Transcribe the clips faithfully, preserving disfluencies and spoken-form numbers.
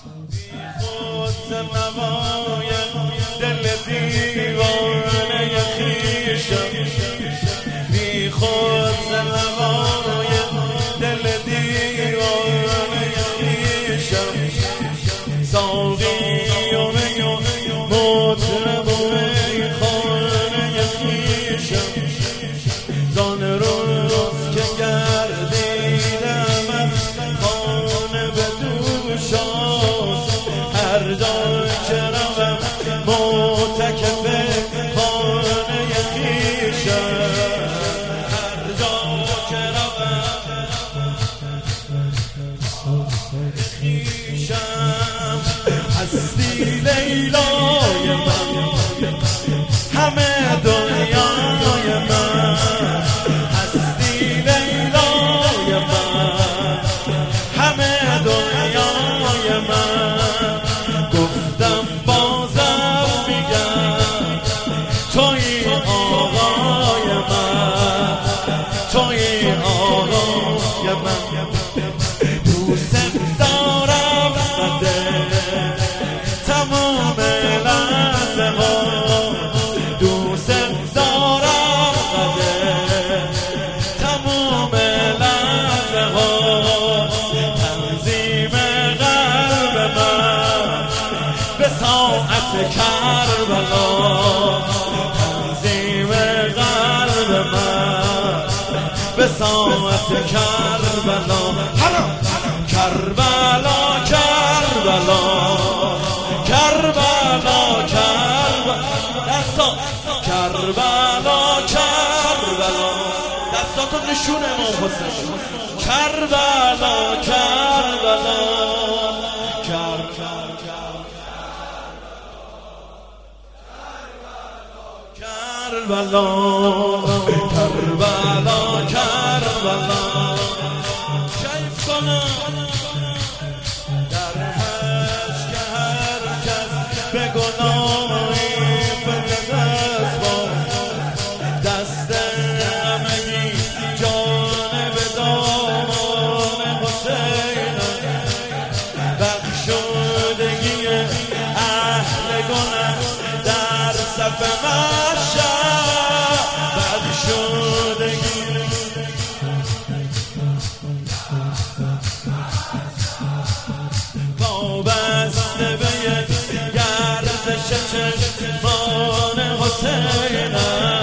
خود نوای دل دیوانه خویشم، بی خود نوای دل دیوانه خویشم، ساقیان و مطرب و میخانه خویشم، زان روز که گردیدم از خانه به دوشم، هر جا که روم معتکف خانه خویشم، هر جا که روم خویشم. هستی لیلای من، همه دنیای من، هستی لیلای من، همه دنیای من. گفتم بازم میگم توی آقای من، توی آقای من. دوست دارم بده تمام لحظه ها، دوست دارم بده تمام لحظه ها. تنظیم قلب من به ساعت کربلا، تنظیم قلب من به ساعت کربلا. کربلا کربلا کربلا کربلا، دستا کربلا کربلا، دستاتو نشون امام حسین. کربلا کربلا کربلا کربلا کربلا کربلا. کیف کنم در حج که هر کس به گناهی فتد از باز، دست غمگی جانب دامان حسین، بخشودگی اهل گناه در صف محشر، بخشودگی وابسته به گردش چشمان حسین،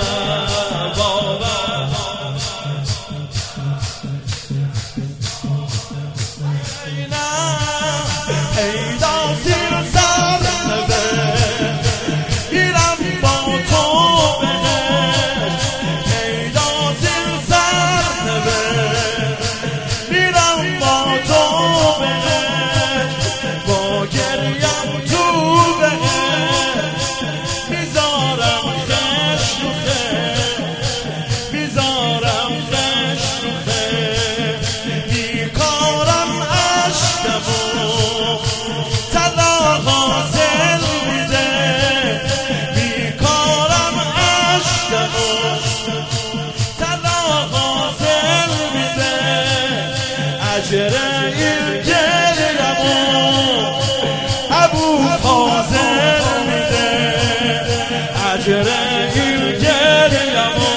پیدا زیر سر نبه میرم با تو بهش، پیدا زیر سر نبه میرم با تو بهش، با گریم تو بهش میذارم خش رو خش، میذارم خش رو خش. بیکارم عشقمو طلاق حاصل میده، بیکارم عشقمو طلاق حاصل میده، اجر این گریمو ابو فاضل میده، اجر این گریمو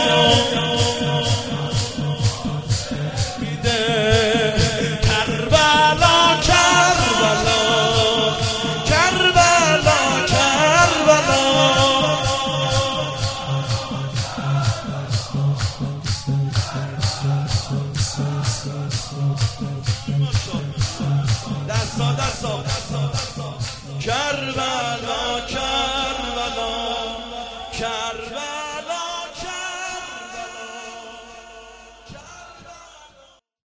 میده. کربلا کربلا کربلا کربلا. دستا دستا کربلا کربلا کربلا.